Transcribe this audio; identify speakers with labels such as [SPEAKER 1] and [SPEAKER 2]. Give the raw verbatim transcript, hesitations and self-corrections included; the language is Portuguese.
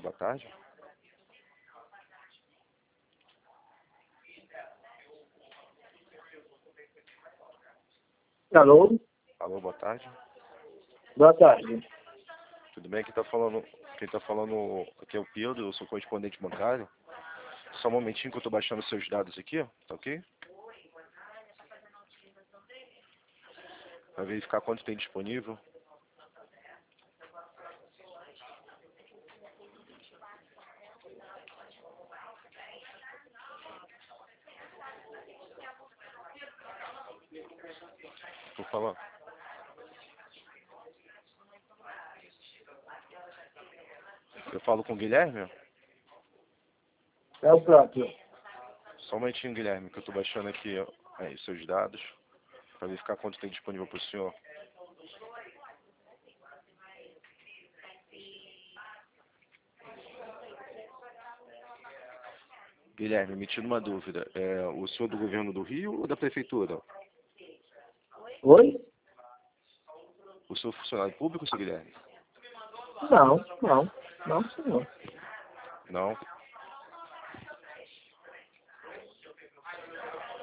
[SPEAKER 1] boa tarde.
[SPEAKER 2] Alô?
[SPEAKER 1] Alô, boa tarde.
[SPEAKER 2] Boa tarde.
[SPEAKER 1] Tudo bem? Quem tá falando, quem tá falando aqui é o Pedro, eu sou correspondente bancário. Só um momentinho que eu tô baixando seus dados aqui, ó, tá ok? Pra verificar quanto tem disponível. Por favor. Eu falo com o Guilherme?
[SPEAKER 2] É o próprio.
[SPEAKER 1] Só um momentinho, Guilherme, que eu tô baixando aqui, ó, aí, seus dados. Pra verificar quanto tem disponível pro senhor. Guilherme, me tira uma dúvida. É o senhor do governo do Rio ou da prefeitura?
[SPEAKER 2] Oi?
[SPEAKER 1] O senhor funcionário público, seu Guilherme?
[SPEAKER 2] Não, não. Não, senhor.
[SPEAKER 1] Não?